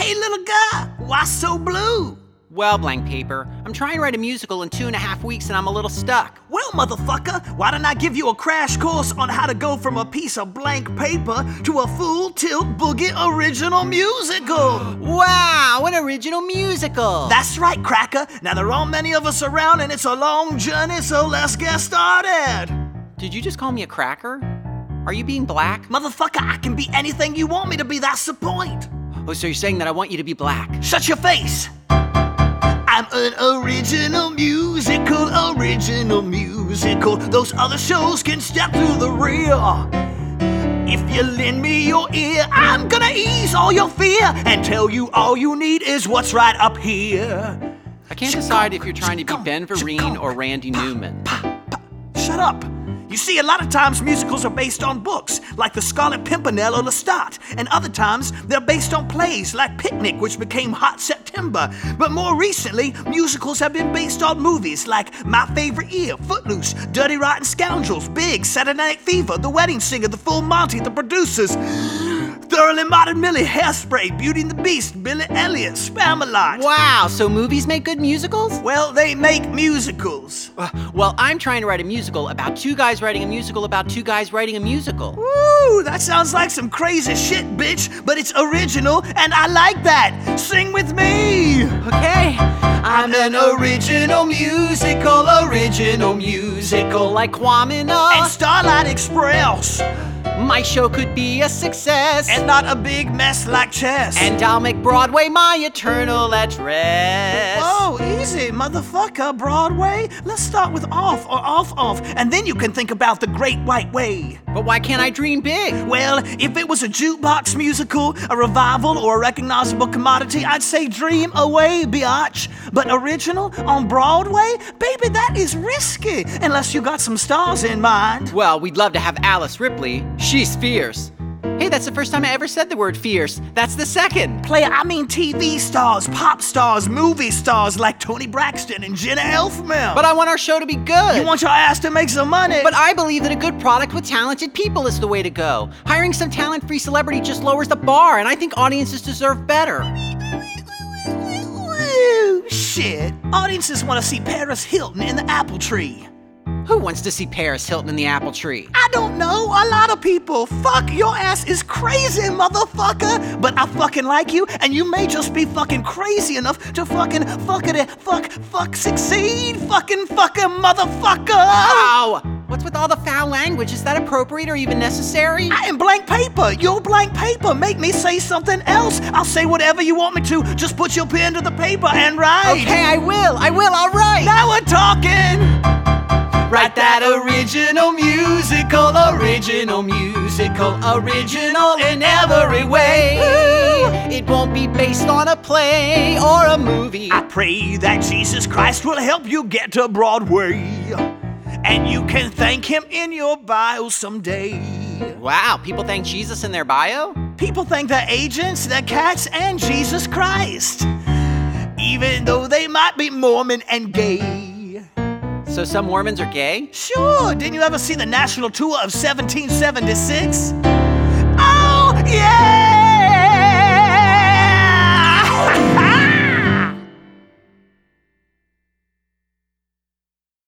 Hey, little guy, why so blue? Well, blank paper, I'm trying to write a musical in 2.5 weeks and I'm a little stuck. Well, motherfucker, why don't I give you a crash course on how to go from a piece of blank paper to a full tilt boogie original musical? Wow, an original musical! That's right, Cracker. Now, there aren't many of us around and it's a long journey, so let's get started. Did you just call me a cracker? Are you being black? Motherfucker, I can be anything you want me to be, that's the point. Oh, so you're saying that I want you to be black? Shut your face. I'm an original musical. Those other shows can step through the rear. If you lend me your ear, I'm gonna ease all your fear and tell you all you need is what's right up here. I can't decide if you're trying to be Ben Vereen or Randy Newman. Shut up. You see, a lot of times musicals are based on books, like The Scarlet Pimpernel or Lestat, and other times they're based on plays, like Picnic, which became Hot September. But more recently, musicals have been based on movies like My Favorite Year, Footloose, Dirty Rotten Scoundrels, Big, Saturday Night Fever, The Wedding Singer, The Full Monty, The Producers, Thoroughly Modern Millie, Hairspray, Beauty and the Beast, Billy Elliot, Spamalot. Wow, so movies make good musicals? Well, they make musicals. Well, I'm trying to write a musical about two guys writing a musical about two guys writing a musical. Woo, that sounds like some crazy shit, bitch, but it's original and I like that. Sing with me. Okay. I'm an original musical, like Kwamina and Starlight Express. My show could be a success and not a big mess like chess. And I'll make Broadway my eternal address. Oh, easy, motherfucker, Broadway. Let's start with off or off, and then you can think about the Great White Way. But why can't I dream big? Well, if it was a jukebox musical, a revival, or a recognizable commodity, I'd say dream away, biatch. But original on Broadway? Baby, that is risky, unless you got some stars in mind. Well, we'd love to have Alice Ripley. She's fierce. Hey, that's the first time I ever said the word fierce. That's the second. Player, I mean TV stars, pop stars, movie stars like Toni Braxton and Jenna Elfman. But I want our show to be good. You want your ass to make some money. But I believe that a good product with talented people is the way to go. Hiring some talent-free celebrity just lowers the bar, and I think audiences deserve better. Shit. Audiences want to see Paris Hilton in the apple tree. Who wants to see Paris Hilton in the apple tree? I don't know. A lot of people. Fuck, your ass is crazy, motherfucker. But I fucking like you, and you may just be fucking crazy enough to fucking succeed. Fucking motherfucker. Ow! What's with all the foul language? Is that appropriate or even necessary? I am blank paper. You're blank paper. Make me say something else. I'll say whatever you want me to. Just put your pen to the paper and write. Okay, I will, all right. Now we're talking. Write that original musical, original in every way. It won't be based on a play or a movie. I pray that Jesus Christ will help you get to Broadway, and you can thank him in your bio someday. Wow, people thank Jesus in their bio? People thank their agents, their cats, and Jesus Christ, even though they might be Mormon and gay. So some Mormons are gay? Sure. Didn't you ever see the national tour of 1776? Oh, yeah!